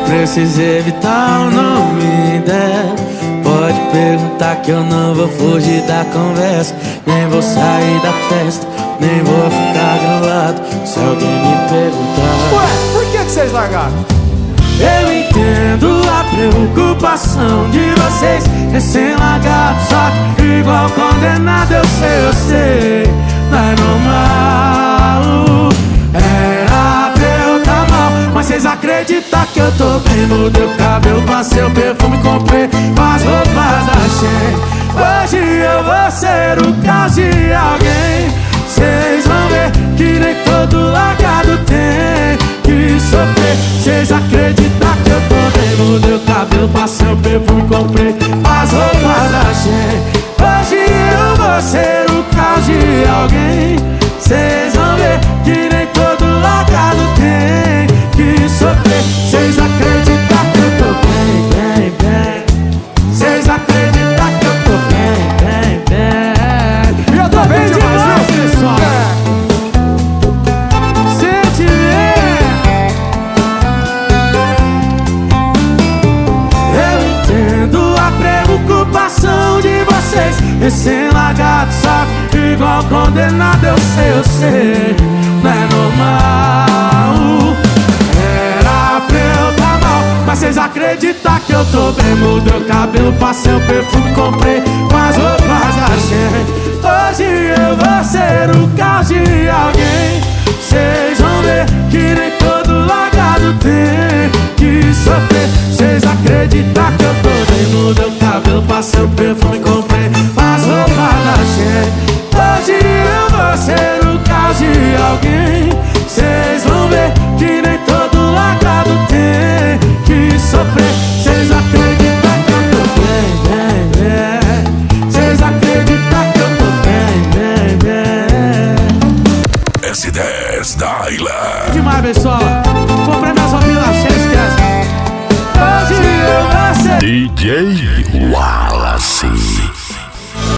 precisa evitar o nome dela. Pode perguntar que eu não vou fugir da conversa. Nem vou sair da festa, nem vou ficar grilado se alguém me perguntar. Ué, por que vocês largaram? Eu entendo a preocupação de vocês, recém-largado, só que igual condenado. Eu sei, não é normal. Era pra eu tá mal, mas vocês acreditam que eu tô bem? Mudei o cabelo, passei o perfume, comprei as roupas da Shein. Hoje eu vou ser o caos de alguém. Vocês vão ver que nem todo largado tem que sofrer. Vocês acreditam que eu tô bem? Mudei o cabelo, passei o perfume, comprei as roupas da Shein. Hoje eu vou ser o caos de alguém. Vocês vão ver que nem todo largado tem que sofrer. Vocês acreditam que eu tô bem, bem, bem. Vocês acreditam que eu tô bem, bem, bem. E eu tô bem demais, pessoal. De vocês, recém-largado, só que igual condenado. Eu sei, não é normal. Era pra eu tá mal, mas vocês acreditam que eu tô bem? Mudei o cabelo, passei o perfume, comprei as roupas da Shein. Hoje eu vou ser o caos de alguém. Vocês vão ver que nem todo largado tem que sofrer. Vocês acreditam que eu tô bem? Mudei o cabelo, passei o perfume, comprei as roupas da Shein. Hoje eu vou ser o caos de alguém. Vocês vão ver que nem todo largado tem que sofrer. Vocês acreditam que eu tô bem, bem, bem. Vocês acreditam que eu tô bem, bem, bem. S10 da Ilha. Demais, pessoal.